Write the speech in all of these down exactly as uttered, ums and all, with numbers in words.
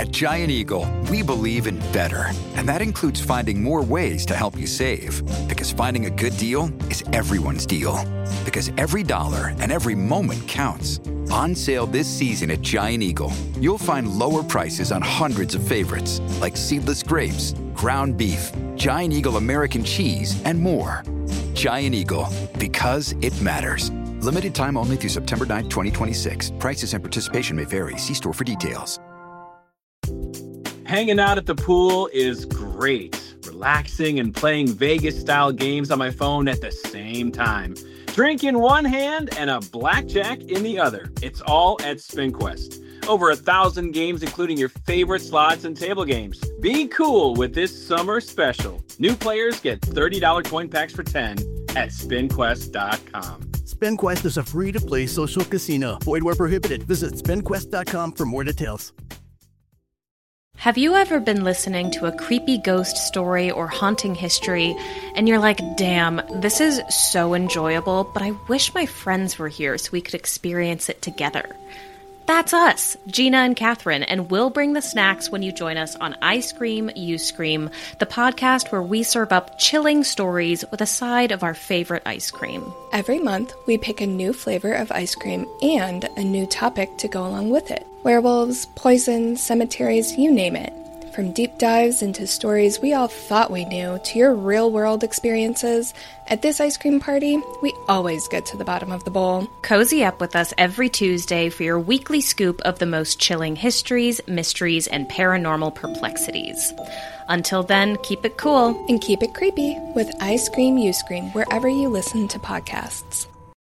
At Giant Eagle, we believe in better. And that includes finding more ways to help you save. Because finding a good deal is everyone's deal. Because every dollar and every moment counts. On sale this season at Giant Eagle, you'll find lower prices on hundreds of favorites, like seedless grapes, ground beef, Giant Eagle American cheese, and more. Giant Eagle, because it matters. Limited time only through September ninth, twenty twenty-six. Prices and participation may vary. See store for details. Hanging out at the pool is great. Relaxing and playing Vegas-style games on my phone at the same time. Drink in one hand and a blackjack in the other. It's all at SpinQuest. Over a thousand games, including your favorite slots and table games. Be cool with this summer special. New players get thirty dollars coin packs for ten at spin quest dot com. SpinQuest is a free-to-play social casino. Void where prohibited. Visit spin quest dot com for more details. Have you ever been listening to a creepy ghost story or haunting history, and you're like, damn, this is so enjoyable, but I wish my friends were here so we could experience it together? That's us, Gina and Catherine, and we'll bring the snacks when you join us on I Scream, You Scream, the podcast where we serve up chilling stories with a side of our favorite ice cream. Every month, we pick a new flavor of ice cream and a new topic to go along with it. Werewolves, poison, cemeteries, you name it. From deep dives into stories we all thought we knew to your real-world experiences, at this ice cream party, we always get to the bottom of the bowl. Cozy up with us every Tuesday for your weekly scoop of the most chilling histories, mysteries, and paranormal perplexities. Until then, keep it cool. And keep it creepy with I Scream, You Scream wherever you listen to podcasts.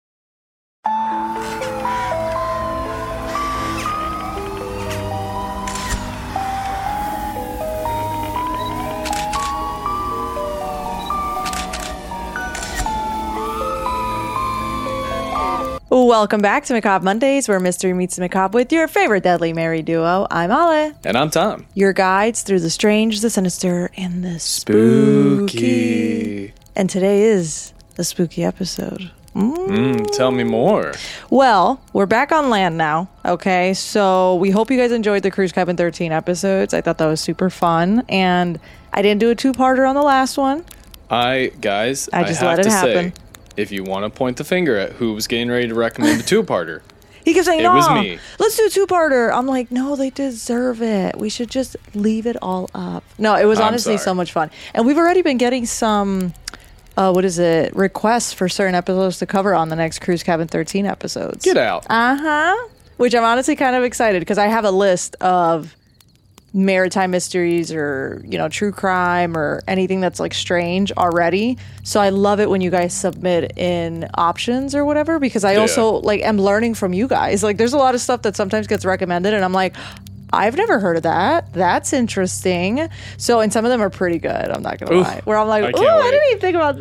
Welcome back to Macabre Mondays, where mystery meets the macabre with your favorite Deadly Mary duo. I'm Ale. And I'm Tom. Your guides through the strange, the sinister, and the spooky. Spooky. And today is the spooky episode. Mm. Mm, tell me more. Well, we're back on land now, okay? So we hope you guys enjoyed the Cruise Cabin thirteen episodes. I thought that was super fun. And I didn't do a two-parter on the last one. I, guys, I just I have let it to happen. say, if you want to point the finger at who was getting ready to recommend a two-parter, he kept saying, it no, was me. Let's do a two-parter. I'm like, no, they deserve it. We should just leave it all up. No, it was I'm honestly sorry. so much fun. And we've already been getting some, uh, what is it, requests for certain episodes to cover on the next Cruise Cabin thirteen episodes. Get out. Uh-huh. Which I'm honestly kind of excited because I have a list of maritime mysteries or, you know, true crime or anything that's like strange already. So I love it when you guys submit in options or whatever, because I Yeah. also like am learning from you guys. Like there's a lot of stuff that sometimes gets recommended and I'm like, I've never heard of that. That's interesting. So, and some of them are pretty good. I'm not going to Oof, lie. Where I'm like, I oh, can't I wait." didn't even think about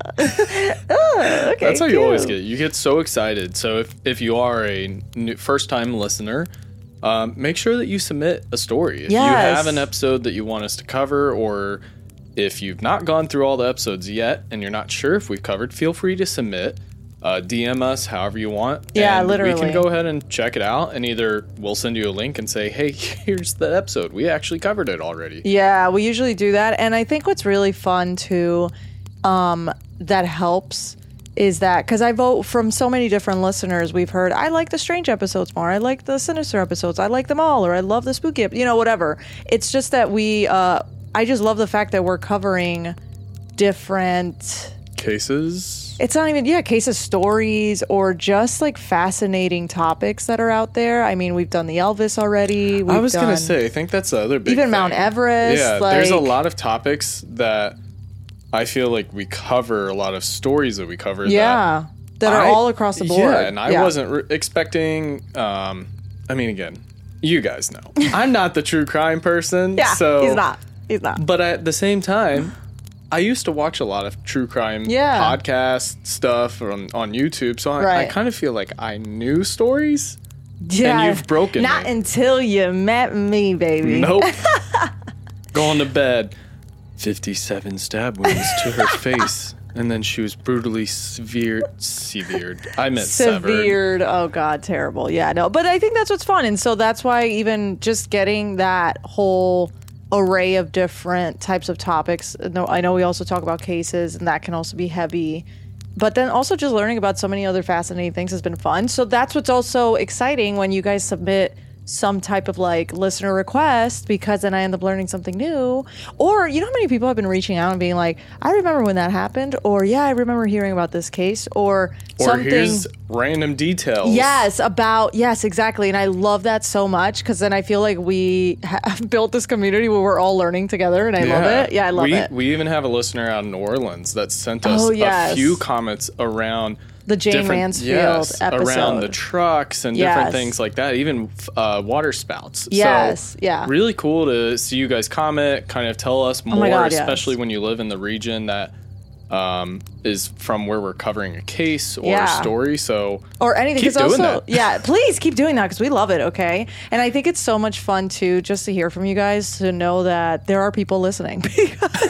that. oh, okay, That's how you always cute. get. You get so excited. So if, if you are a new, first-time listener, um, make sure that you submit a story. If Yes. you have an episode that you want us to cover, or if you've not gone through all the episodes yet and you're not sure if we've covered, feel free to submit. Uh, D M us however you want. Yeah, and literally. We can go ahead and check it out, and either we'll send you a link and say, hey, here's the episode. We actually covered it already. Yeah, we usually do that. And I think what's really fun too, um, that helps is that, because I vote from so many different listeners, we've heard, I like the strange episodes more. I like the sinister episodes. I like them all. Or I love the spooky, ep-" you know, whatever. It's just that we, uh, I just love the fact that we're covering different Cases? It's not even, yeah, cases, stories, or just like fascinating topics that are out there. I mean, we've done the Elvis already. We've I was going done to say, I think that's the other big even thing. Mount Everest. Yeah, like, there's a lot of topics that I feel like we cover, a lot of stories that we cover. Yeah, that, are I- all across the board. Yeah, and I Yeah. wasn't re- expecting, um, I mean, again, you guys know. I'm not the true crime person. Yeah, so, he's not. He's not. But at the same time, I used to watch a lot of true crime Yeah. podcast stuff on, on YouTube, so I, I Right. kind of feel like I knew stories. Yeah, you've broken Not me. until you met me, baby. Nope. Going to bed. fifty-seven stab wounds to her face And then she was brutally severed. Severed. I meant severed. Severed. Oh, God, terrible. Yeah, no. But I think that's what's fun. And so that's why even just getting that whole array of different types of topics. No, I know we also talk about cases, and that can also be heavy. But then also just learning about so many other fascinating things has been fun. So that's what's also exciting when you guys submit some type of like listener request, because then I end up learning something new. Or you know how many people have been reaching out and being like, I remember when that happened, or yeah, I remember hearing about this case, or, or something. Here's random details. Yes, about, yes, exactly. And I love that so much, because then I feel like we have built this community where we're all learning together, and I yeah. love it. Yeah, I love we, it. We even have a listener out in New Orleans that sent us Oh, yes. a few comments around the Jane different- Mansfield yes, episode. around the trucks and Yes. different things like that, even uh, water spouts. Yes, so, yeah. Really cool to see you guys comment, kind of tell us more, my God, yes. especially when you live in the region that um, is from where we're covering a case or Yeah. a story. So or anything. keep 'cause doing also, that. yeah, please keep doing that, because we love it. Okay, and I think it's so much fun too, just to hear from you guys, to know that there are people listening. Because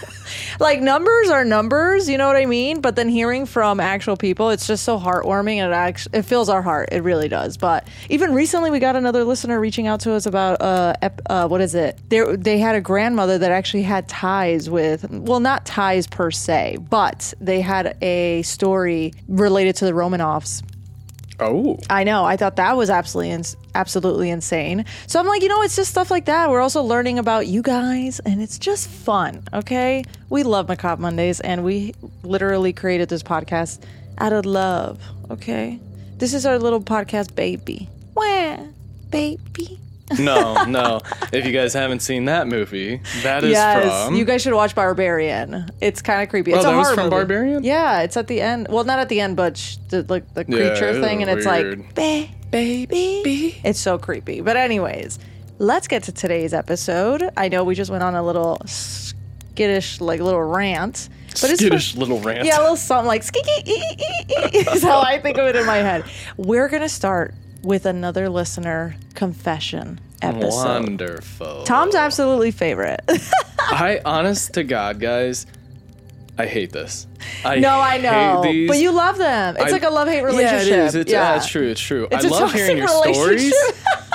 like, numbers are numbers, you know what I mean? But then hearing from actual people, it's just so heartwarming, and it actually it fills our heart. It really does. But even recently, we got another listener reaching out to us about uh, ep- uh what is it? They they had a grandmother that actually had ties with, well, not ties per se, but they had a story related to the Romanovs. Oh, I know. I thought that was absolutely ins- absolutely insane. So I'm like, you know, it's just stuff like that. We're also learning about you guys, and it's just fun, okay? We love Macabre Mondays, and we literally created this podcast out of love, okay? This is our little podcast baby. Wah, baby. no, no. If you guys haven't seen that movie, that is Yes, from... you guys should watch Barbarian. It's kind of creepy. Oh, It's that a was horror from movie. Barbarian? Yeah, it's at the end. Well, not at the end, but sh- the, like the Yeah, creature it thing, was and it's weird. like, ba- baby. It's so creepy. But anyways, let's get to today's episode. I know we just went on a little skittish, like little rant. But Skittish it's little rant. Yeah, a little something like skiki is how I think of it in my head. We're gonna start with another listener confession episode. Wonderful. Tom's absolutely favorite. I, honest to God, guys, I hate this. I No, I know, hate these. but you love them. It's I- like a love-hate relationship. Yeah, it is. It's, yeah. yeah, it's true. It's true. It's I a love hearing your toxic stories, relationship.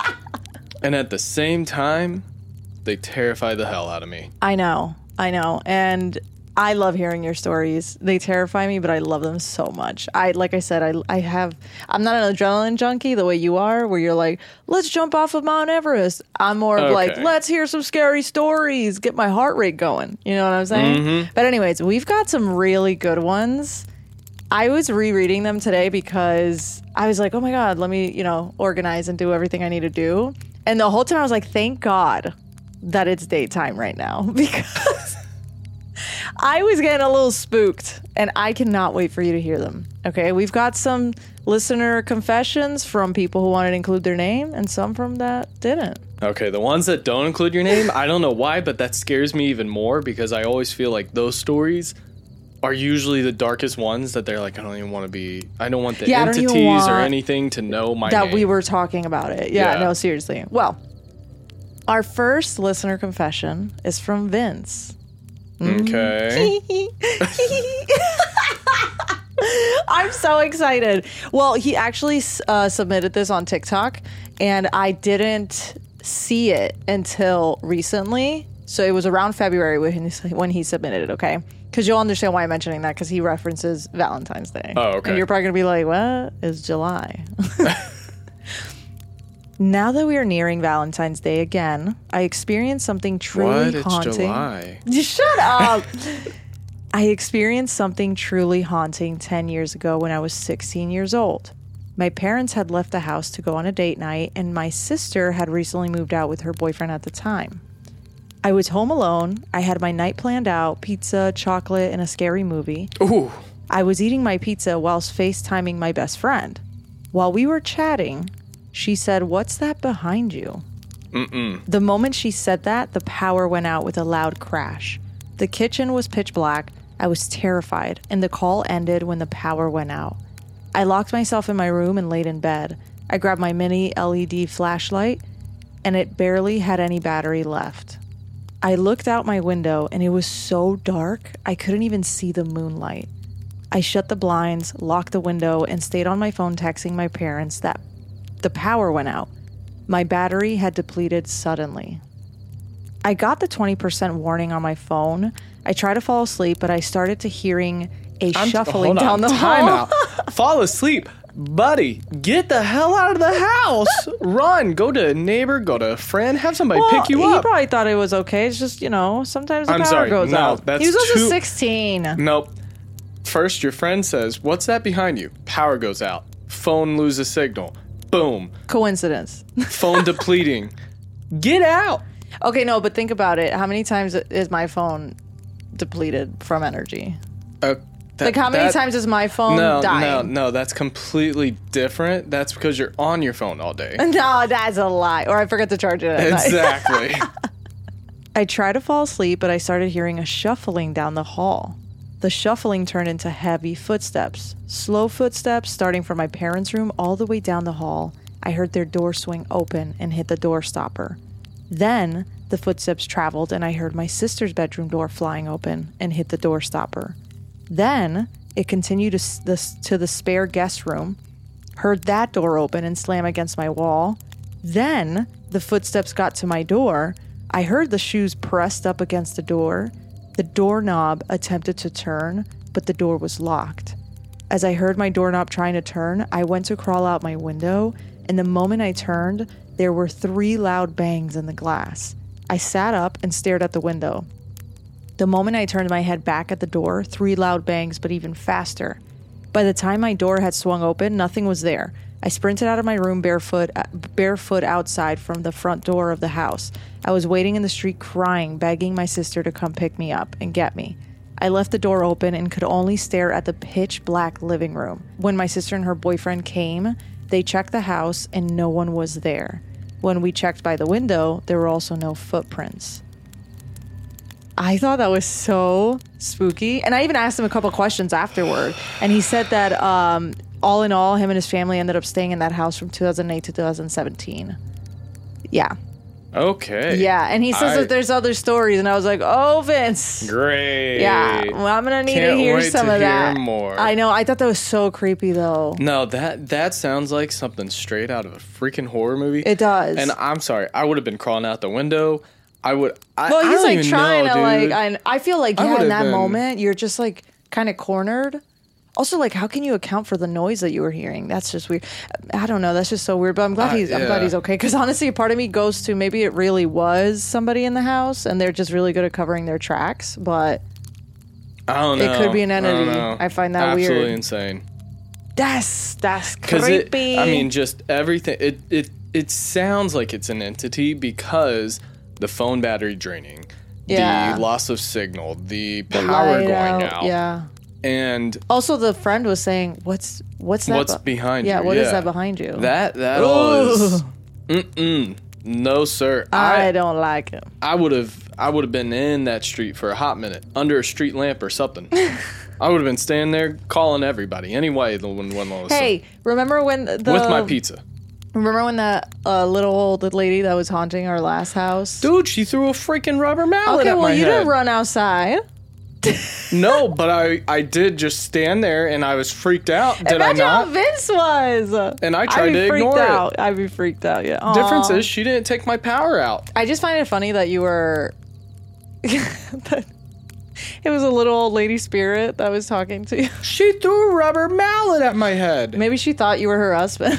and at the same time, they terrify the hell out of me. I know, I know, and I love hearing your stories. They terrify me, but I love them so much. I, like I said, I, I have. I'm not an adrenaline junkie the way you are, where you're like, let's jump off of Mount Everest. I'm more of like, Okay. let's hear some scary stories, get my heart rate going. You know what I'm saying? Mm-hmm. But anyways, we've got some really good ones. I was rereading them today because I was like, oh my God, let me, you know, organize and do everything I need to do. And the whole time I was like, thank God that it's daytime right now, because I was getting a little spooked, and I cannot wait for you to hear them. Okay, we've got some listener confessions from people who wanted to include their name, and some from that didn't. Okay, the ones that don't include your name, I don't know why, but that scares me even more, because I always feel like those stories are usually the darkest ones, that they're like, I don't even want to be, I don't want the Yeah, I don't even entities or want anything to know my that name. we were talking about it. Yeah, Yeah. no, seriously. Well, our first listener confession is from Vince. Okay. I'm so excited. Well, he actually uh, submitted this on TikTok, and I didn't see it until recently. So it was around February when he, when he submitted it, okay? Because you'll understand why I'm mentioning that, because he references Valentine's Day. Oh, okay. And you're probably going to be like, what is July? Now that we are nearing Valentine's Day again, I experienced something truly What? It's haunting. July. Shut up. I experienced something truly haunting ten years ago when I was sixteen years old. My parents had left the house to go on a date night, and my sister had recently moved out with her boyfriend at the time. I was home alone. I had my night planned out, pizza, chocolate, and a scary movie. Ooh. I was eating my pizza whilst FaceTiming my best friend. While we were chatting, she said, "What's that behind you?" Mm-mm. The moment she said that, the power went out with a loud crash. The kitchen was pitch black. I was terrified, and the call ended when the power went out. I locked myself in my room and laid in bed. I grabbed my mini L E D flashlight, and it barely had any battery left. I looked out my window and it was so dark, I couldn't even see the moonlight. I shut the blinds, locked the window, and stayed on my phone texting my parents that the power went out. My battery had depleted suddenly. I got the twenty percent warning on my phone. I tried to fall asleep, but I started to hearing a I'm, shuffling hold down on, the time hall. out. Fall asleep. Buddy, get the hell out of the house. Run. Go to a neighbor, go to a friend, have somebody Well, pick you he up. probably thought it was okay. It's just, you know, sometimes the I'm power sorry, goes no, out. that's he was also too- sixteen. Nope. First, your friend says, what's that behind you? Power goes out. Phone loses signal. Boom. Coincidence. Phone depleting. Get out. Okay, no, but think about it. How many times is my phone depleted from energy? Uh, that- Like, how many that- times is my phone no, dying? No, no, that's completely different. That's because you're on your phone all day. No, that's a lie. Or I forgot to charge it at night. Exactly. I tried to fall asleep, but I started hearing a shuffling down the hall. The shuffling turned into heavy footsteps. Slow footsteps starting from my parents' room all the way down the hall. I heard their door swing open and hit the door stopper. Then the footsteps traveled and I heard my sister's bedroom door flying open and hit the door stopper. Then it continued to s- the, to the spare guest room, heard that door open and slam against my wall. Then the footsteps got to my door. I heard the shoes pressed up against the door. The doorknob attempted to turn, but the door was locked. As I heard my doorknob trying to turn, I went to crawl out my window, and the moment I turned, there were three loud bangs in the glass. I sat up and stared at the window. The moment I turned my head back at the door, three loud bangs, but even faster. By the time my door had swung open, nothing was there. I sprinted out of my room barefoot, barefoot outside from the front door of the house. I was waiting in the street crying, begging my sister to come pick me up and get me. I left the door open and could only stare at the pitch black living room. When my sister and her boyfriend came, they checked the house and no one was there. When we checked by the window, there were also no footprints. I thought that was so spooky. And I even asked him a couple questions afterward. And he said that um, all in all, him and his family ended up staying in that house from two thousand eight to two thousand seventeen. Yeah. Okay. Yeah. And he says I- that there's other stories. And I was like, oh, Vince. Great. Yeah. Well, I'm going to need Can't to hear wait some to of hear that. more. I know. I thought that was so creepy, though. No, that that sounds like something straight out of a freaking horror movie. It does. And I'm sorry, I would have been crawling out the window. I would. I, Well, I he's don't like even trying know, to like. dude. I, I feel like I yeah, in would've that been- moment, you're just like kind of cornered. Also, like, how can you account for the noise that you were hearing? That's just weird. I don't know. That's just so weird. But I'm glad Uh, he's. I'm glad yeah. he's okay. Because honestly, a part of me goes to maybe it really was somebody in the house, and they're just really good at covering their tracks. But I don't know. it could be an I don't entity. know. I find that Absolutely weird. insane. that's that's Because creepy. it, I mean, just everything. It it it sounds like it's an entity because the phone battery draining, Yeah. the loss of signal, the The power light going out, Yeah. and Also, the friend was saying, "What's what's that? what's be- behind yeah, you. what is yeah. that behind you?" That that all is. Ugh. Mm-mm. No, sir. I I don't like it. I would have I would have been in that street for a hot minute under a street lamp or something. I would have been standing there calling everybody anyway. The one one was Hey, remember when the with my pizza, Remember when that uh, little old lady that was haunting our last house? dude. She threw a freaking rubber mallet okay, at well, my you head. didn't run outside. No, but I I did just stand there and I was freaked out. Did Imagine I how not? Vince was. And I I'd tried be to freaked ignore it. out. I'd be freaked out. Yeah. Aw. Difference is she didn't take my power out. I just find it funny that you were. that it was a little old lady spirit that was talking to you. She threw a rubber mallet at my head. Maybe she thought you were her husband.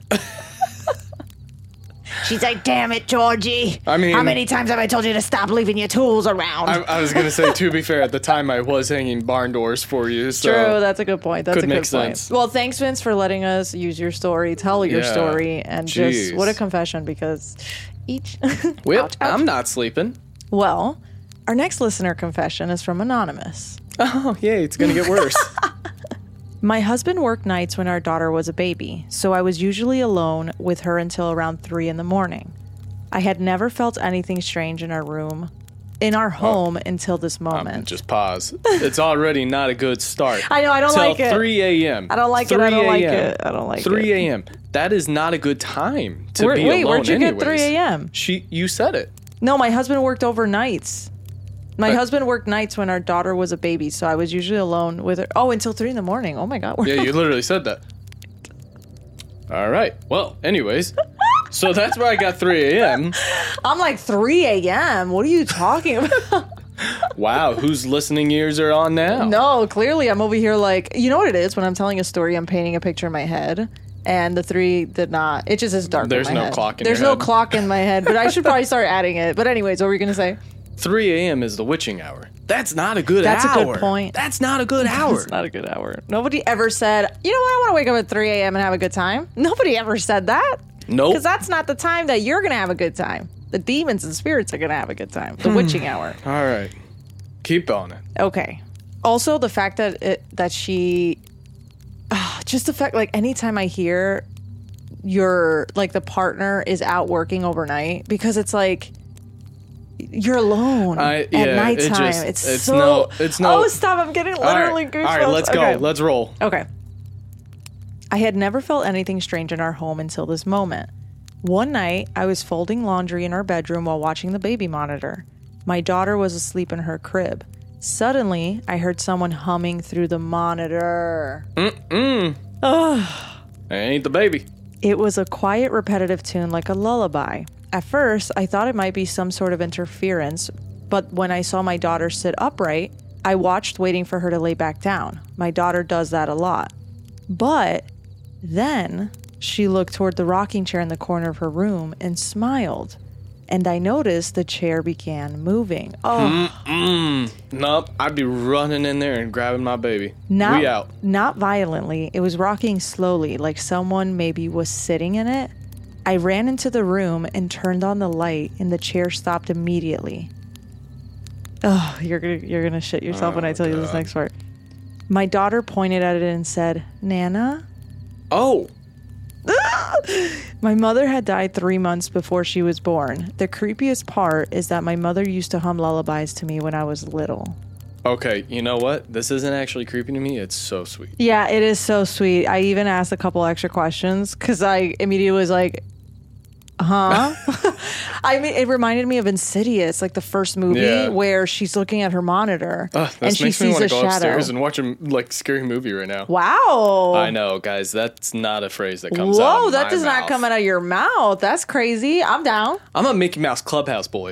She's like, "Damn it, Georgie! I mean- how many times have I told you to stop leaving your tools around?" I, I was gonna say, to be fair, at the time I was hanging barn doors for you. So True, that's a good point. That's could a good make point. sense. Well, thanks, Vince, for letting us use your story, tell your Yeah. story, and just Jeez. what a confession because each. Well, Ouch, ouch. I'm not sleeping. Well, our next listener confession is from Anonymous. Oh, yay, it's gonna get worse. My husband worked nights when our daughter was a baby, so I was usually alone with her until around three in the morning. I had never felt anything strange in our room, in our home until this Um, moment. just pause. It's already not a good start. I know, I don't Till like it. three a.m. I don't like it, I don't like 3 a.m.. it, I don't like it. three a.m. That is not a good time to Where- be wait, alone where'd you get anyways. three a.m.? She, you said it. No, my husband worked overnights. My But- husband worked nights when our daughter was a baby, so I was usually alone with her. Oh, until three in the morning. Oh my God. Yeah, you literally said that. All right. Well, anyways, so that's where I got three a.m. I'm like three a.m. What are you talking about? Wow, whose listening ears are on now? No, clearly I'm over here like, you know what it is? When I'm telling a story, I'm painting a picture in my head. And the three did not. It just is dark There's in my no head. clock in There's your no head. clock in my head, but I should probably start adding it. But anyways, what were you going to say? three a.m. is the witching hour. That's not a good That's a hour. good point. That's not a good hour. It's not a good hour. Nobody ever said, you know what, I want to wake up at three a.m. and have a good time. Nobody ever said that. Nope. Because that's not the time that you're going to have a good time. The demons and spirits are going to have a good time. The witching hour. All right. Keep on it. Okay. Also, the fact that it, that she, uh, just the fact, like, anytime I hear your, like, the partner is out working overnight, because it's like, you're alone I- at yeah, it nighttime. just- it's, it's so. no- it's no- Oh, stop! I'm getting All right. literally goosebumps. All right, let's go. Okay. Let's roll. Okay. I had never felt anything strange in our home until this moment. One night, I was folding laundry in our bedroom while watching the baby monitor. My daughter was asleep in her crib. Suddenly, I heard someone humming through the monitor. Mm-mm. Ugh. Ain't the baby. It was a quiet, repetitive tune like a lullaby. At first, I thought it might be some sort of interference, but when I saw my daughter sit upright, I watched, waiting for her to lay back down. My daughter does that a lot. But then she looked toward the rocking chair in the corner of her room and smiled. And I noticed the chair began moving. Oh, Mm-mm. Nope. I'd be running in there and grabbing my baby. not, We out. not violently. It was rocking slowly, like someone maybe was sitting in it. I ran into the room and turned on the light, and the chair stopped immediately. Oh, you're gonna you're gonna shit yourself when I tell you this next part. My daughter pointed at it and said, "Nana." Oh. My mother had died three months before she was born. The creepiest part is that my mother used to hum lullabies to me when I was little. Okay, you know what? This isn't actually creepy to me. It's so sweet. Yeah, it is so sweet. I even asked a couple extra questions because I immediately was like, huh? I mean, it reminded me of Insidious, like the first movie Yeah. where she's looking at her monitor Ugh, this and she makes me sees want a to go shadow. upstairs and watch a like scary movie right now. Wow. I know, guys. That's not a phrase that comes out. Whoa, of that my does not mouth. come out of your mouth. That's crazy. I'm down. I'm a Mickey Mouse Clubhouse boy.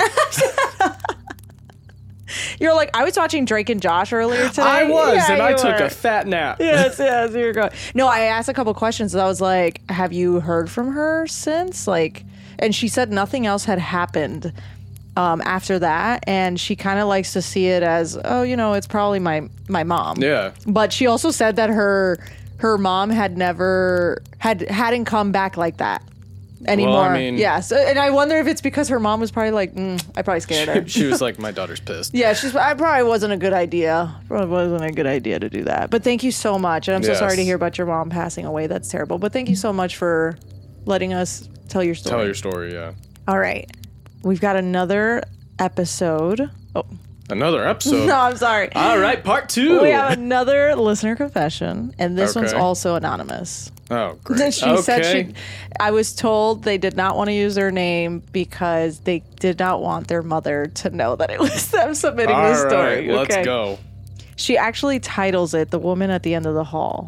You're like, I was watching Drake and Josh earlier today. I was, Yeah, and I you took were. a fat nap. yes, yes, you're going. No, I asked a couple questions. I was like, have you heard from her since? Like, and she said nothing else had happened um, after that. And she kind of likes to see it as, oh, you know, it's probably my, my mom. Yeah. But she also said that her her mom had never had hadn't come back like that anymore. Well, I mean- yeah. So, and I wonder if it's because her mom was probably like, mm, I probably scared her. She was like, my daughter's pissed. Yeah, she's. I probably wasn't a good idea. Probably wasn't a good idea to do that. But thank you so much, and I'm so Yes. sorry to hear about your mom passing away. That's terrible. But thank you so much for letting us tell your story. Tell your story, yeah. All right, we've got another episode. Oh Another episode. no, I'm sorry. All right, part two. We have another listener confession, and this one's Okay. also anonymous. Oh, great. She okay. said she. I was told they did not want to use their name because they did not want their mother to know that it was them submitting All this story. right, let's Okay. go. She actually titles it "The Woman at the End of the Hall."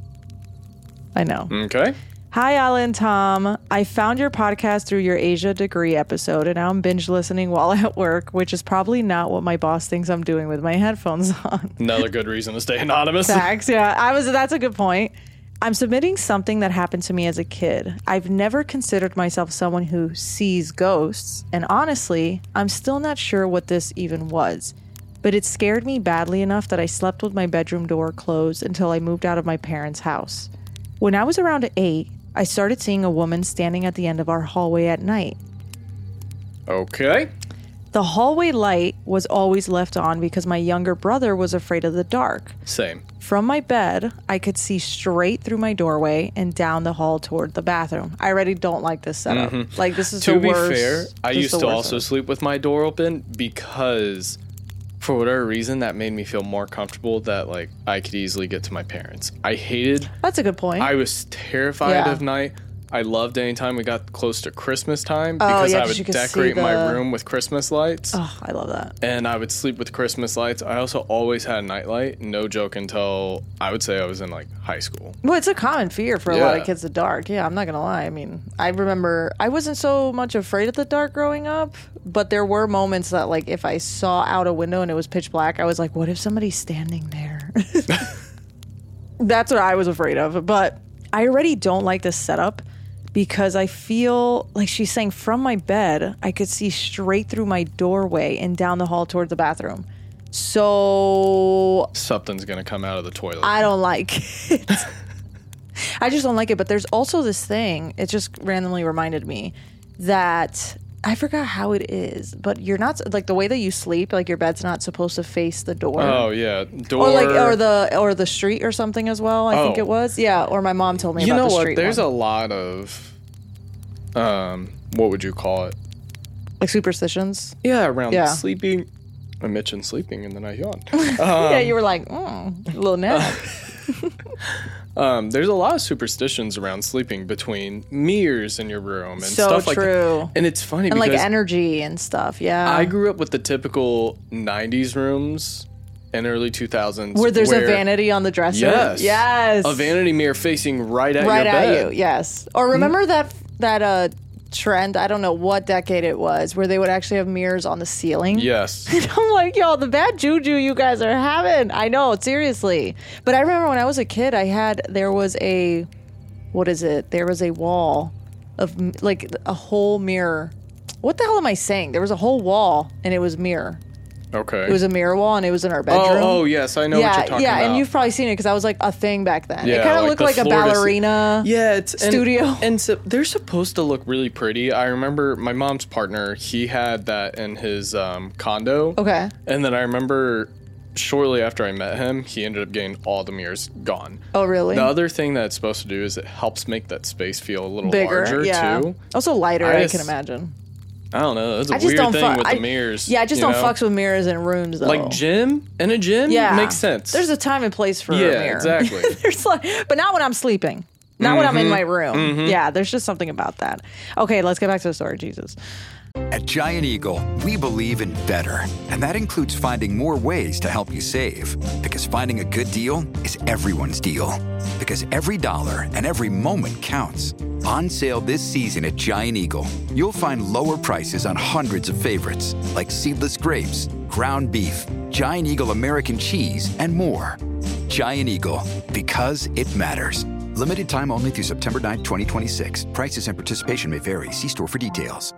I know. Okay. Hi, Alan and Tom. I found your podcast through your Asia degree episode, and now I'm binge listening while at work, which is probably not what my boss thinks I'm doing with my headphones on. Another good reason to stay anonymous. Facts, yeah. I was. That's a good point. I'm submitting something that happened to me as a kid. I've never considered myself someone who sees ghosts, and honestly, I'm still not sure what this even was. But it scared me badly enough that I slept with my bedroom door closed until I moved out of my parents' house. When I was around eight, I started seeing a woman standing at the end of our hallway at night. Okay. The hallway light was always left on because my younger brother was afraid of the dark. Same. From my bed, I could see straight through my doorway and down the hall toward the bathroom. I already don't like this setup. Like, this is To the be worst. fair, I this is used the to worst also one. sleep with my door open because for whatever reason that made me feel more comfortable that like I could easily get to my parents. I hated That's a good point. I was terrified Yeah. of night I loved anytime we got close to Christmas time Oh, because yeah, I 'cause would you could see decorate my the- room with Christmas lights. Oh, I love that. And I would sleep with Christmas lights. I also always had a nightlight. No joke until I would say I was in like high school. Well, it's a common fear for a lot Yeah. of kids, the dark. Yeah, I'm not going to lie. I mean, I remember I wasn't so much afraid of the dark growing up, but there were moments that, like, if I saw out a window and it was pitch black, I was like, what if somebody's standing there? That's what I was afraid of. But I already don't like this setup because I feel like she's saying from my bed, I could see straight through my doorway and down the hall towards the bathroom. So Something's going to come out of the toilet. I don't like it. I just don't like it. But there's also this thing, it just randomly reminded me that I forgot how it is, but you're not, like, the way that you sleep, like, your bed's not supposed to face the door. oh, yeah. Door. Or like, or the or the street or something as well. I think Oh. it was, yeah. Or my mom told me You about know the what? street There's one. a lot of, um, what would you call it? Like superstitions. Yeah, around Yeah. sleeping. I mentioned sleeping and then I yawned. Yeah, you were like, mm, a little nap. Um, there's a lot of superstitions around sleeping between mirrors in your room and So stuff like that. true. And it's funny And like because energy and stuff. Yeah. I grew up with the typical nineties rooms and early two thousands where there's a vanity on the dresser. Yes. Yes. A vanity mirror facing right at right your at bed. you. Yes. Or remember that that uh trend, I don't know what decade it was, where they would actually have mirrors on the ceiling. Yes. And I'm like, yo, the bad juju you guys are having. I know, seriously. But I remember when I was a kid, I had, there was a, what is it? There was a wall of, m- like, a whole mirror. What the hell am I saying? There was a whole wall, and it was mirror. Okay. It was a mirror wall, and it was in our bedroom. oh, oh, yes. I know yeah, what you're talking yeah, about. and you've probably seen it because I was like a thing back then. it Yeah, kind of like looked the like a floor to se- ballerina. Yeah, it's and- studio. and, so they're supposed to look really pretty. I remember my mom's partner; he had that in his um, condo. Okay. And then I remember shortly after I met him, he ended up getting all the mirrors gone. Oh, really? The other thing that it's supposed to do is it helps make that space feel a little Bigger, larger yeah. too. Also lighter, I I, just- can imagine. I don't know. That's a I just weird don't thing fu- with I- the mirrors. Yeah, I just you don't know? fucks with mirrors in rooms though. Like gym in a gym. yeah, makes sense. There's a time and place for Yeah, a mirror. exactly. There's like, but not when I'm sleeping. Not when I'm in Mm-hmm. my room. Yeah, there's just something about that. Okay, let's get back to the story. Jesus. At Giant Eagle, we believe in better. And that includes finding more ways to help you save. Because finding a good deal is everyone's deal. Because every dollar and every moment counts. On sale this season at Giant Eagle, you'll find lower prices on hundreds of favorites, like seedless grapes, ground beef, Giant Eagle American cheese, and more. Giant Eagle, because it matters. Limited time only through September ninth, twenty twenty-six. Prices and participation may vary. See store for details.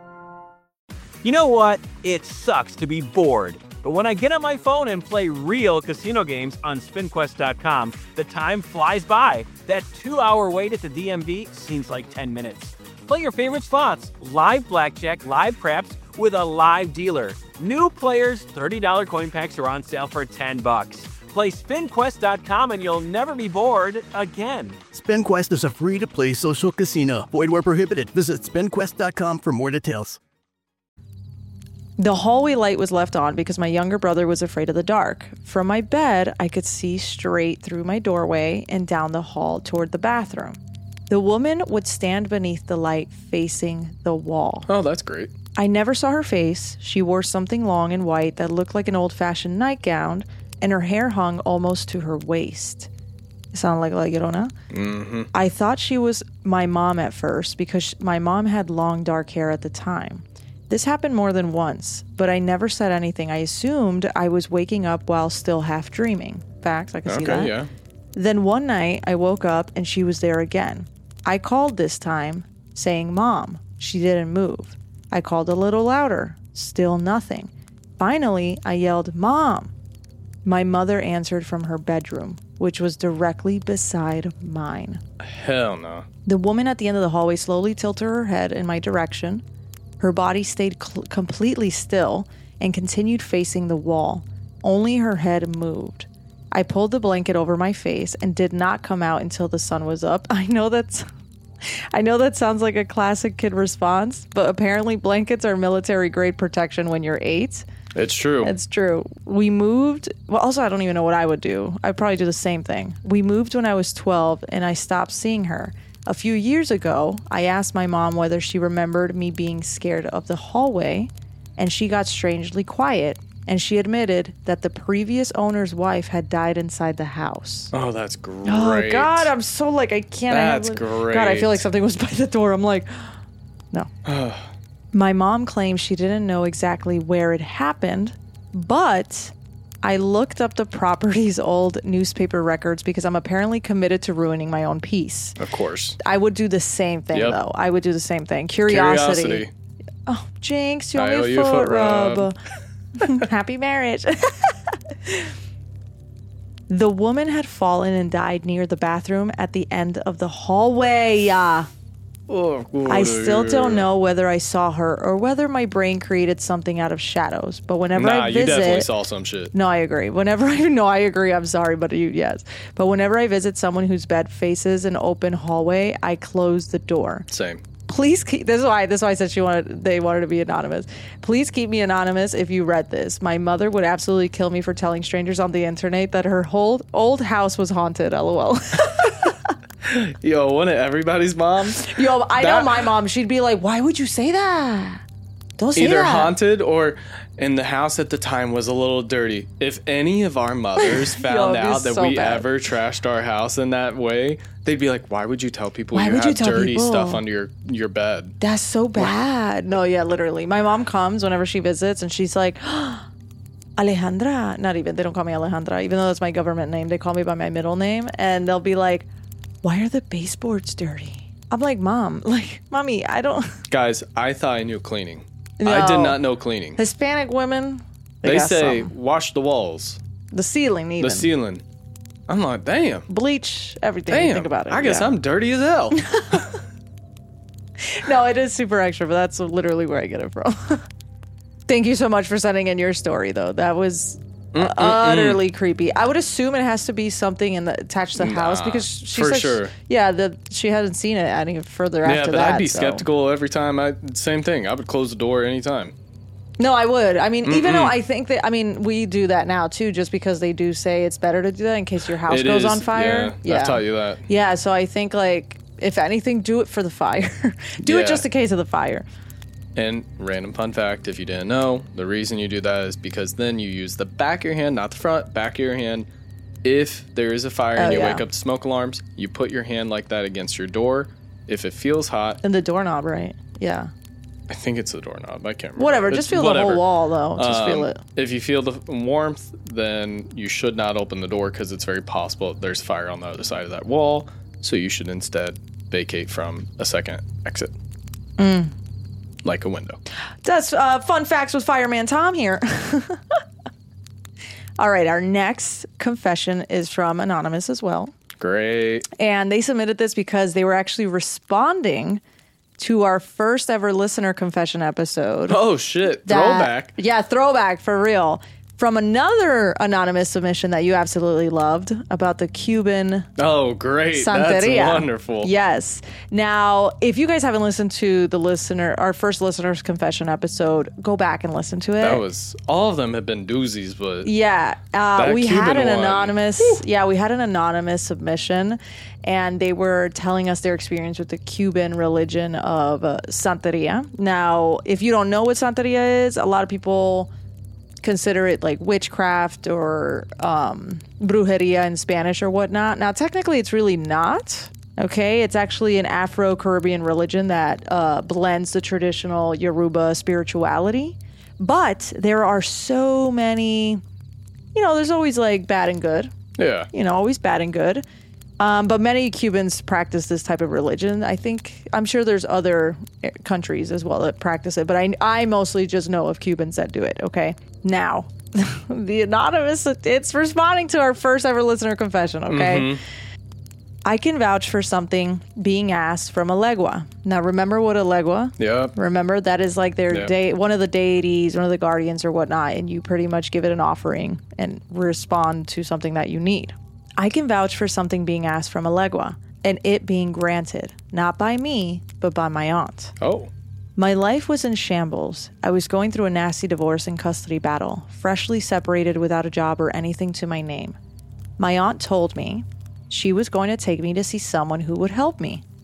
You know what? It sucks to be bored. But when I get on my phone and play real casino games on spin quest dot com, the time flies by. That two-hour wait at the D M V seems like ten minutes. Play your favorite spots, live blackjack, live craps, with a live dealer. New players, thirty dollars coin packs are on sale for ten bucks. Play spin quest dot com and you'll never be bored again. SpinQuest is a free-to-play social casino. Void where prohibited. Visit spin quest dot com for more details. The hallway light was left on because my younger brother was afraid of the dark. From my bed, I could see straight through my doorway and down the hall toward the bathroom. The woman would stand beneath the light facing the wall. Oh, that's great. I never saw her face. She wore something long and white that looked like an old-fashioned nightgown, and her hair hung almost to her waist. It sounded like La Llorona. Mm-hmm. I thought she was my mom at first because my mom had long dark hair at the time. This happened more than once, but I never said anything. I assumed I was waking up while still half dreaming. Facts, I can see that. Okay, yeah. Then one night, I woke up and she was there again. I called this time, saying, "Mom." She didn't move. I called a little louder. Still nothing. Finally, I yelled, "Mom." My mother answered from her bedroom, which was directly beside mine. Hell no. The woman at the end of the hallway slowly tilted her head in my direction. Her body stayed cl- completely still and continued facing the wall. Only her head moved. I pulled the blanket over my face and did not come out until the sun was up. I know that's I know that sounds like a classic kid response, but apparently blankets are military grade protection when you're eight. It's true. It's true. We moved. Well, also, I don't even know what I would do. I'd probably do the same thing. We moved when I was twelve, and I stopped seeing her. A few years ago, I asked my mom whether she remembered me being scared of the hallway, and she got strangely quiet, and she admitted that the previous owner's wife had died inside the house. Oh, that's great. Oh, God, I'm so like, I can't. That's I great. God, I feel like something was by the door. I'm like, no. My mom claims she didn't know exactly where it happened, but I looked up the property's old newspaper records because I'm apparently committed to ruining my own peace. Of course. I would do the same thing, Yep. though. I would do the same thing. Curiosity. Curiosity. Oh, Jinx, you owe I me owe a you a foot foot rub. rub. Happy marriage. The woman had fallen and died near the bathroom at the end of the hallway. Uh, Oh, I still don't know whether I saw her or whether my brain created something out of shadows. But whenever Nah, I you visit, definitely saw some shit. no, I agree. Whenever I no, I agree. I'm sorry, but you yes. But whenever I visit someone whose bed faces an open hallway, I close the door. Same. Please keep. This is why. This is why I said she wanted. They wanted to be anonymous. Please keep me anonymous if you read this. My mother would absolutely kill me for telling strangers on the internet that her whole old house was haunted. LOL. Yo, wasn't it everybody's mom? Yo, I That- know my mom. She'd be like, "Why would you say that? Don't say Either that." haunted or in the house at the time was a little dirty. If any of our mothers found it'd be out that so we bad. ever trashed our house in that way, they'd be like, why would you tell people Why you would you have tell dirty people? stuff under your, your bed? That's so bad. No, yeah, literally. My mom comes whenever she visits, and she's like, Alejandra. Not even. They don't call me Alejandra, even though that's my government name. They call me by my middle name, and they'll be like, "Why are the baseboards dirty?" I'm like, "Mom, like, mommy, I don't." Guys, I thought I knew cleaning. No. I did not know cleaning. Hispanic women, they, They got say, some. wash the walls, The ceiling, even the ceiling. I'm like, damn. bleach, everything. Damn. You think about it. I guess yeah. I'm dirty as hell. No, it is super extra, but that's literally where I get it from. Thank you so much for sending in your story, though. That was Mm-mm-mm. utterly creepy. I would assume it has to be something in the attached to the house Nah, because she for said, sure. yeah, that she hadn't seen it any further yeah, after but that. I'd be so. skeptical every time. I Same thing. I would close the door anytime. No, I would. I mean, even Mm-mm. though I think that, I mean, we do that now too, just because they do say it's better to do that in case your house It goes is, on fire. Yeah, I've taught you that. Yeah, so I think like if anything, do it for the fire. do Yeah. it just in case of the fire. And random fun fact, if you didn't know, the reason you do that is because then you use the back of your hand, not the front, back of your hand. If there is a fire Oh, and you yeah. wake up to smoke alarms, you put your hand like that against your door. If it feels hot, And the doorknob, right? Yeah. I think it's the doorknob. I can't remember. Whatever. It's Just feel whatever. the whole wall, though. Just feel Um, it. If you feel the warmth, then you should not open the door because it's very possible there's fire on the other side of that wall. So you should instead vacate from a second exit. Mm. Like a window. That's uh, fun facts with Fireman Tom here. All right, our next confession is from Anonymous as well. Great. And they submitted this because they were actually responding to our first ever listener confession episode. Oh, shit. That- Throwback. Yeah, throwback for real. From another anonymous submission that you absolutely loved about the Cuban Oh, great. Santeria. That's wonderful. Yes. Now, if you guys haven't listened to the listener, our first listener's confession episode, go back and listen to it. That was, all of them have been doozies, but Yeah, uh, That we had Cuban an one. anonymous. Yeah, we had an anonymous submission, and they were telling us their experience with the Cuban religion of uh, Santeria. Now, if you don't know what Santeria is, a lot of people consider it like witchcraft or um, brujeria in Spanish or whatnot. Now, technically, it's really not. Okay, it's actually an Afro-Caribbean religion that uh, blends the traditional Yoruba spirituality. But there are so many, you know, there's always like bad and good, yeah. you know, always bad and good. Um, but many Cubans practice this type of religion. I think, I'm sure there's other countries as well that practice it, but I, I mostly just know of Cubans that do it, okay? Now, the anonymous, it's responding to our first ever listener confession, okay? Mm-hmm. I can vouch for something being asked from a legua. Now, remember what a legua? Yep. Remember, that is like their Yeah. day, one of the deities, one of the guardians or whatnot, and you pretty much give it an offering and respond to something that you need. I can vouch for something being asked from a legua and it being granted, not by me, but by my aunt. Oh. My life was in shambles. I was going through a nasty divorce and custody battle, freshly separated without a job or anything to my name. My aunt told me she was going to take me to see someone who would help me.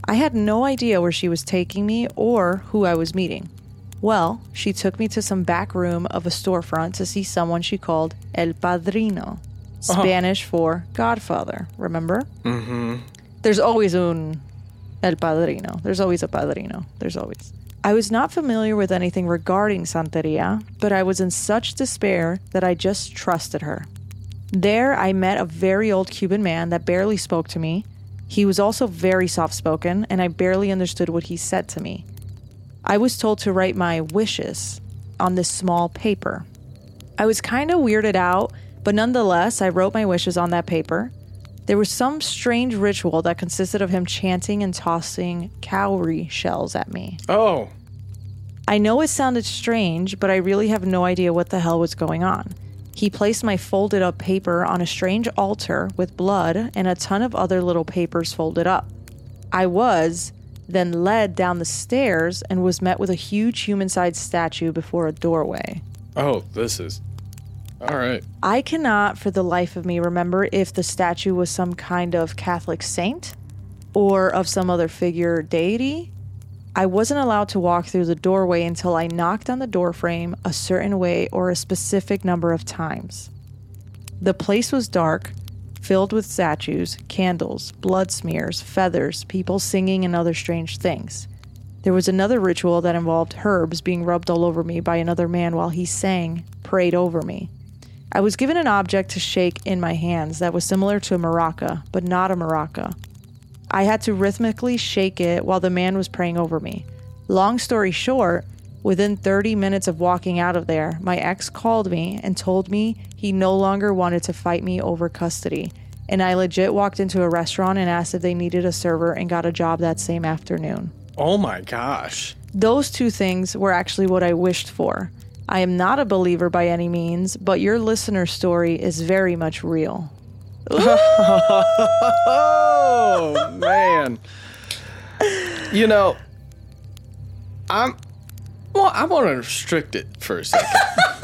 I had no idea where she was taking me or who I was meeting. Well, she took me to some back room of a storefront to see someone she called El Padrino, Spanish uh-huh. for Godfather, remember? Mm-hmm. There's always un El Padrino. There's always a Padrino. There's always. I was not familiar with anything regarding Santeria, but I was in such despair that I just trusted her. There, I met a very old Cuban man that barely spoke to me. He was also very soft-spoken, and I barely understood what he said to me. I was told to write my wishes on this small paper. I was kind of weirded out, but nonetheless, I wrote my wishes on that paper. There was some strange ritual that consisted of him chanting and tossing cowrie shells at me. Oh. I know it sounded strange, but I really have no idea what the hell was going on. He placed my folded up paper on a strange altar with blood and a ton of other little papers folded up. I was then led down the stairs and was met with a huge human-sized statue before a doorway. Oh, this is... All right. I cannot for the life of me remember if the statue was some kind of Catholic saint or of some other figure deity. I wasn't allowed to walk through the doorway until I knocked on the doorframe a certain way or a specific number of times. The place was dark, filled with statues, candles, blood smears, feathers, people singing, and other strange things. There was another ritual that involved herbs being rubbed all over me by another man while he sang, prayed over me. I was given an object to shake in my hands that was similar to a maraca, but not a maraca. I had to rhythmically shake it while the man was praying over me. Long story short, within thirty minutes of walking out of there, my ex called me and told me he no longer wanted to fight me over custody, and I legit walked into a restaurant and asked if they needed a server and got a job that same afternoon. Oh my gosh. Those two things were actually what I wished for. I am not a believer by any means, but your listener story is very much real. Oh, man. You know, I'm... Well, I want to restrict it for a second.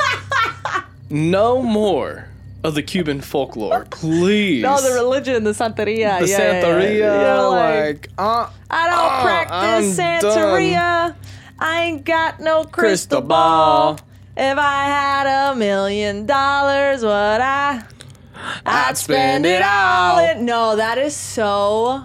No more of the Cuban folklore, please. No, the religion, the Santeria. The yeah, Santeria, yeah, yeah. like... like uh, I don't uh, practice I'm Santeria. Done. I ain't got no crystal, crystal ball. ball. If I had a million dollars, would I? I'd spend it all. In, no, that is so...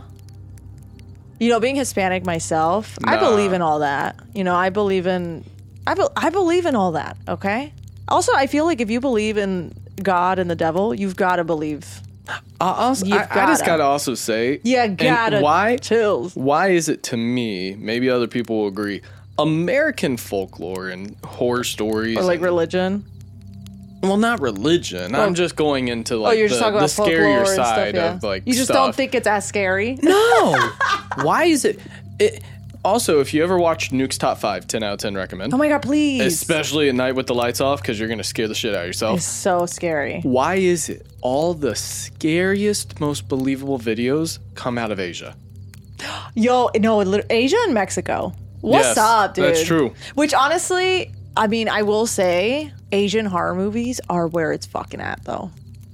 You know, being Hispanic myself, nah. I believe in all that. You know, I believe in... I, be, I believe in all that, okay? Also, I feel like if you believe in God and the devil, you've got to believe. Uh, also, I, I just got to also say... Yeah, gotta. Why, chills. Why is it to me, maybe other people will agree... American folklore and horror stories. Or like and, religion? Well, not religion. Oh. I'm just going into like oh, you're just the, talking about the scarier stuff, side yeah. of like You just stuff. don't think it's as scary? No. Why is it, it... Also, if you ever watched Nuke's Top five, ten out of ten recommend. Oh my God, please. Especially at night with the lights off because you're going to scare the shit out of yourself. It's so scary. Why is it all the scariest, most believable videos come out of Asia? Yo, no, Asia and Mexico. What's yes, up, dude? That's true. Which honestly, I mean, I will say Asian horror movies are where it's fucking at, though.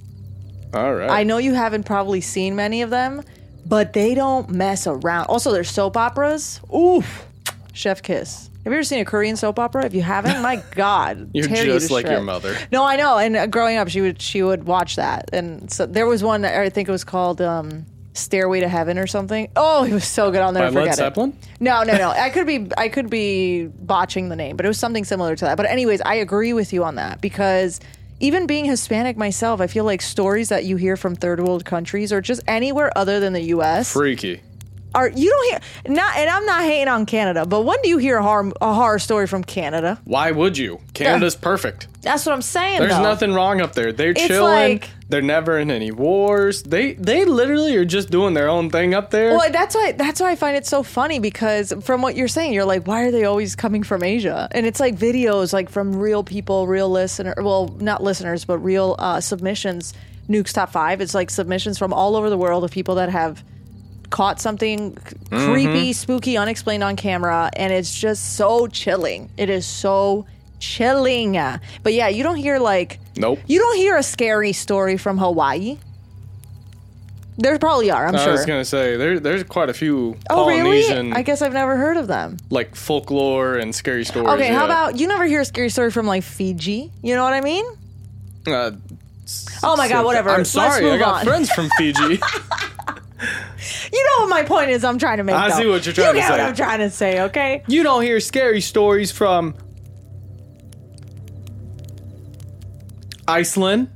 All right. I know you haven't probably seen many of them, but they don't mess around. Also, there's soap operas. Oof. Chef kiss. Have you ever seen a Korean soap opera? If you haven't, my God. You're tear just you like shred. your mother. No, I know. And uh, growing up, she would she would watch that. And so there was one, I think it was called... Um, Stairway to Heaven or something. Oh, it was so good. I'll never By forget Led it. Zeppelin? No, no, no. I could be I could be botching the name, but it was something similar to that. But anyways, I agree with you on that because even being Hispanic myself, I feel like stories that you hear from third world countries or just anywhere other than the U S freaky. Are you don't hear not and I'm not hating on Canada, but when do you hear a horror, a horror story from Canada? Why would you? Canada's yeah. perfect. That's what I'm saying. There's though. nothing wrong up there. They're it's chilling. Like, They're never in any wars. They they literally are just doing their own thing up there. Well, that's why that's why I find it so funny because from what you're saying, you're like, why are they always coming from Asia? And it's like videos like from real people, real listener, well, not listeners, but real uh, submissions. Nuke's Top Five. It's like submissions from all over the world of people that have caught something mm-hmm. creepy, spooky, unexplained on camera, and it's just so chilling. It is so chilling. But yeah, you don't hear like nope. You don't hear a scary story from Hawaii. There probably are, I'm I sure. was going to say, there, there's quite a few Oh, Polynesian, really? I guess I've never heard of them. like, folklore and scary stories. Okay, how yeah. about, you never hear a scary story from, like, Fiji? You know what I mean? Uh, Oh my God, whatever. I'm Let's sorry, I move got on. friends from Fiji. You know what my point is I'm trying to make, I though. see what you're trying you to get say. what I'm trying to say, okay? You don't hear scary stories from Iceland,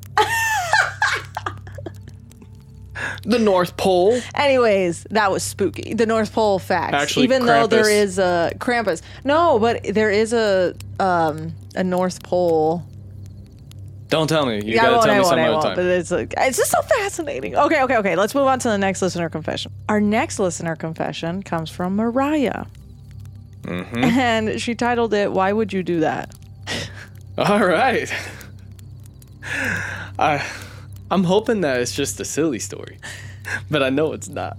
the North Pole. Anyways, that was spooky. The North Pole facts. Actually, Even though there Krampus. is a Krampus. No, but there is a um a North Pole. Don't tell me. You yeah, I gotta won't, tell I me won't, some I other won't, time. but it's like, it's just so fascinating. Okay, okay, okay. Let's move on to the next listener confession. Our next listener confession comes from Mariah. Mm-hmm. And she titled it, "Why Would You Do That?" All right. I, I'm hoping that it's just a silly story, but I know it's not.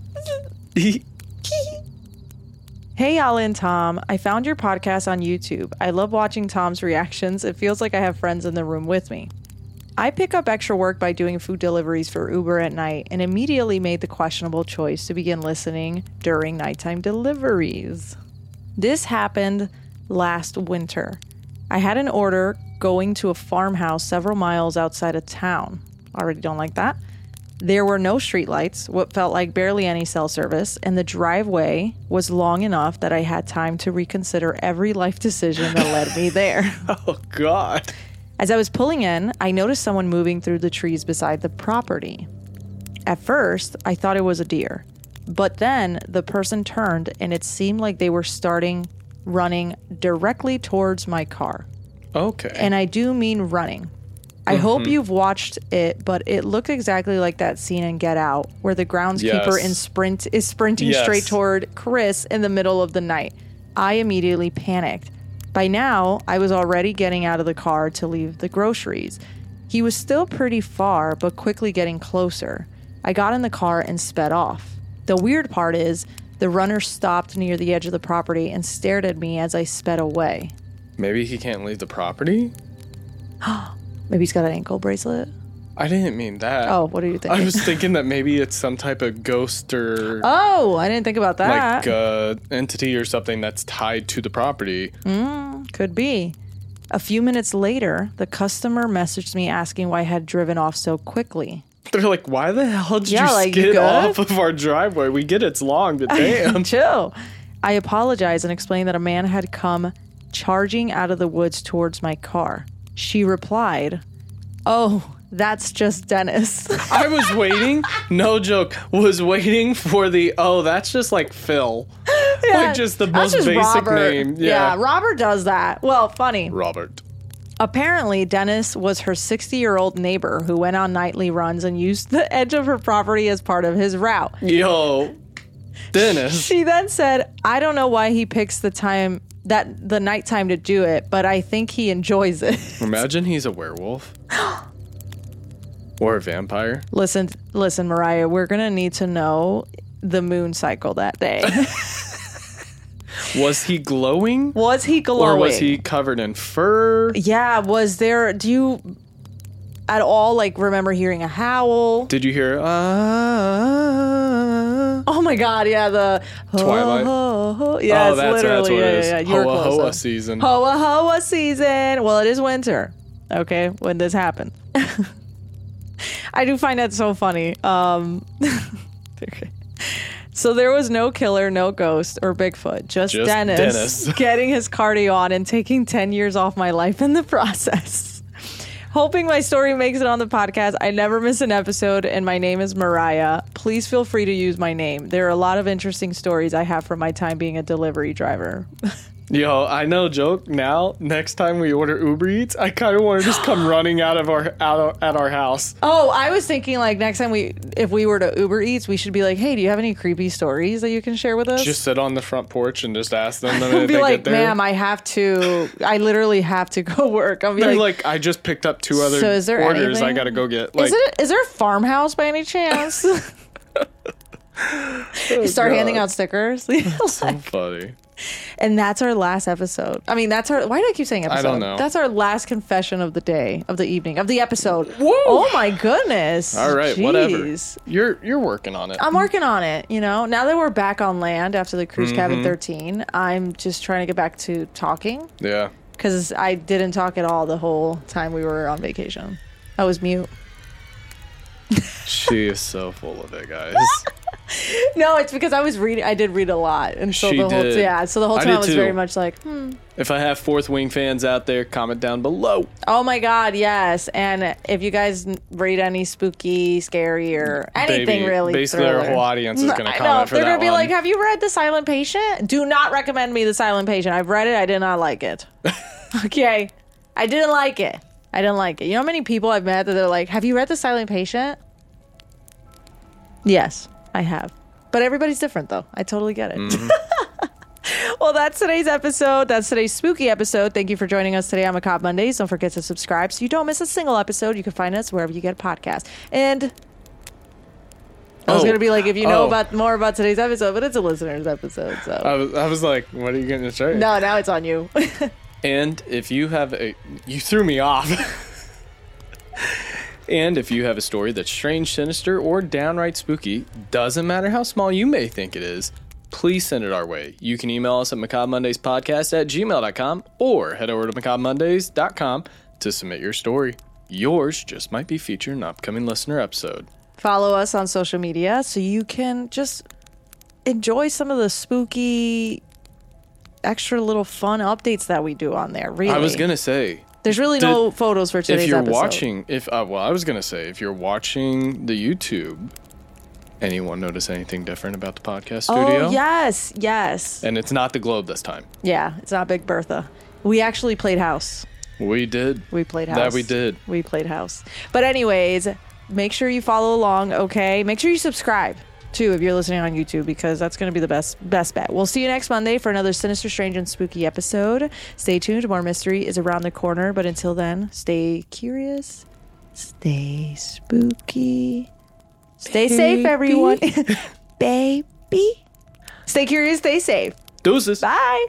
Hey, Yala and Tom. I found your podcast on YouTube. I love watching Tom's reactions. It feels like I have friends in the room with me. I pick up extra work by doing food deliveries for Uber at night and immediately made the questionable choice to begin listening during nighttime deliveries. This happened last winter. I had an order going to a farmhouse several miles outside of town. Already don't like that. There were no streetlights, what felt like barely any cell service, and the driveway was long enough that I had time to reconsider every life decision that led me there. Oh, God. As I was pulling in, I noticed someone moving through the trees beside the property. At first, I thought it was a deer, but then the person turned and it seemed like they were starting running directly towards my car. Okay. And I do mean running. I Mm-hmm. hope you've watched it, but it looked exactly like that scene in Get Out, where the groundskeeper Yes. in sprint is sprinting Yes. straight toward Chris in the middle of the night. I immediately panicked. By now, I was already getting out of the car to leave the groceries. He was still pretty far, but quickly getting closer. I got in the car and sped off. The weird part is, the runner stopped near the edge of the property and stared at me as I sped away. Maybe he can't leave the property? Maybe he's got an ankle bracelet. I didn't mean that. Oh, what are you thinking? I was thinking that maybe it's some type of ghost or Oh, I didn't think about that. like uh, entity or something that's tied to the property. Could be. A few minutes later, the customer messaged me asking why I had driven off so quickly. They're like, why the hell did Yeah, you like, you skid good? off of our driveway? We get it's long, but damn. Chill. I apologized and explained that a man had come charging out of the woods towards my car. She replied, "Oh, that's just Dennis." I was waiting, no joke, was waiting for the, oh, that's just like Phil. Yeah, like just the that's most just basic Robert. name. Yeah. Yeah. Robert does that. Well, funny. Robert. Apparently, Dennis was her sixty-year-old neighbor who went on nightly runs and used the edge of her property as part of his route. Yo, Dennis. She then said, "I don't know why he picks the time that the nighttime to do it, but I think he enjoys it." Imagine he's a werewolf. Or a vampire. Listen, listen, Mariah, we're going to need to know the moon cycle that day. Was he glowing? Was he glowing? Or was he covered in fur? Yeah, was there, do you at all like remember hearing a howl? Did you hear? Uh, Oh my God, yeah, the Twilight. Ho, ho, ho. Yeah, oh, it's that's, literally that's what yeah, it is. yeah, yeah. You were Hoa close, Hoa though. season. Hoa Hoa season. Well, it is winter. Okay, when this happened. I do find that so funny. Um, okay. So there was no killer, no ghost, or Bigfoot. Just, Just Dennis, Dennis. getting his cardio on and taking ten years off my life in the process. Hoping my story makes it on the podcast. I never miss an episode, and my name is Mariah. Please feel free to use my name. There are a lot of interesting stories I have from my time being a delivery driver. Yo, I know, joke. Now, next time we order Uber Eats, I kind of want to just come running out of our out of, at our house. Oh, I was thinking like next time we, if we were to Uber Eats, we should be like, hey, do you have any creepy stories that you can share with us? Just sit on the front porch and just ask them the minute be they like, get there. ma'am, I have to, I literally have to go work. I'll be They're like, like, I just picked up two other So is there orders. anything? I gotta go get. Like, is it is there a farmhouse by any chance? You start God. handing out stickers. so funny. And that's our last episode. I mean, that's our... Why do I keep saying episode? I don't know. That's our last confession of the day, of the evening, of the episode. Whoa. Oh, my goodness. All right, Jeez. whatever. You're you're working on it. I'm working on it, you know? Now that we're back on land after the Cruise Mm-hmm. Cabin thirteen, I'm just trying to get back to talking. Yeah. Because I didn't talk at all the whole time we were on vacation. I was mute. She is so full of it, guys. No, it's because I was reading. I did read a lot, and so She the whole did. yeah. So the whole I time I did was too. very much like, hmm. If I have Fourth Wing fans out there, comment down below. Oh my God, yes. And if you guys n- read any spooky, scary, or anything Baby, really, basically thriller. our whole audience is going to I comment know, if for they're that gonna be one. like, "Have you read The Silent Patient?" Do not recommend me The Silent Patient. I've read it. I did not like it. Okay, I didn't like it. I didn't like it. You know how many people I've met that they're like, "Have you read The Silent Patient?" Yes, I have. But everybody's different, though. I totally get it. Mm-hmm. Well, that's today's episode. That's today's spooky episode. Thank you for joining us today on Macabre Mondays. Don't forget to subscribe so you don't miss a single episode. You can find us wherever you get a podcast. And I was Oh. going to be like, if you know Oh. about more about today's episode, but it's a listener's episode. So I was, I was like, what are you going to say? no, now it's on you. And if you have a... You threw me off. And if you have a story that's strange, sinister, or downright spooky, doesn't matter how small you may think it is, please send it our way. You can email us at macabre mondays podcast at gmail dot com or head over to macabre mondays dot com to submit your story. Yours just might be featured in an upcoming listener episode. Follow us on social media so you can just enjoy some of the spooky, extra little fun updates that we do on there. Really, I was going to say... There's really Did- no photos for today's if you're episode. watching, if uh, well, I was gonna say, if you're watching the YouTube, anyone notice anything different about the podcast studio? Oh, yes, yes. And it's not the globe this time. Yeah, it's not Big Bertha. We actually played house. We did. We played house. That we did. We played house. But anyways, make sure you follow along, okay? Make sure you subscribe, too, if you're listening on YouTube, because that's going to be the best best bet. We'll see you next Monday for another sinister, strange, and spooky episode. Stay tuned. More mystery is around the corner. But until then, stay curious. Stay spooky. Stay safe, everyone. Baby. Stay curious. Stay safe. Deuces. Bye.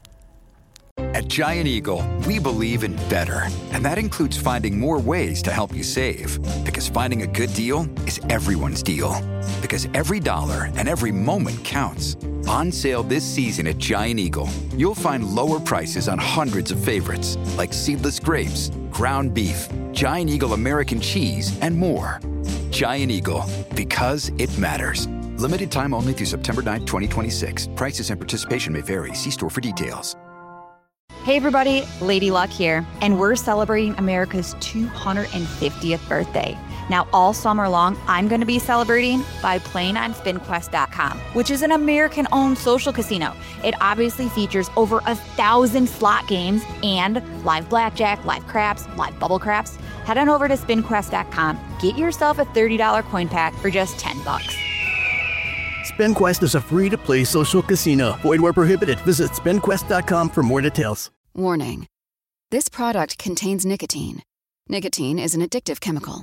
At Giant Eagle, we believe in better. And that includes finding more ways to help you save. Because finding a good deal is everyone's deal. Because every dollar and every moment counts. On sale this season at Giant Eagle, you'll find lower prices on hundreds of favorites, like seedless grapes, ground beef, Giant Eagle American cheese, and more. Giant Eagle, because it matters. Limited time only through September ninth, twenty twenty-six. Prices and participation may vary. See store for details. Hey everybody, Lady Luck here, and we're celebrating America's two hundred fiftieth birthday. Now all summer long, I'm going to be celebrating by playing on spin quest dot com, which is an American-owned social casino. It obviously features over a thousand slot games and live blackjack, live craps, live bubble craps. Head on over to spin quest dot com, get yourself a thirty dollars coin pack for just ten bucks. SpinQuest is a free-to-play social casino. Void where prohibited. Visit spin quest dot com for more details. Warning. This product contains nicotine. Nicotine is an addictive chemical.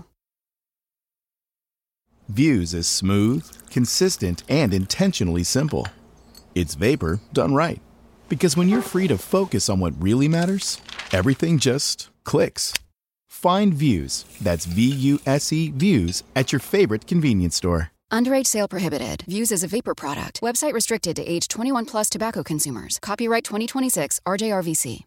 Views is smooth, consistent, and intentionally simple. It's vapor done right. Because when you're free to focus on what really matters, everything just clicks. Find Views, that's V U S E Views, at your favorite convenience store. Underage sale prohibited. Views as a vapor product. Website restricted to age twenty-one plus tobacco consumers. Copyright twenty twenty-six R J R V C.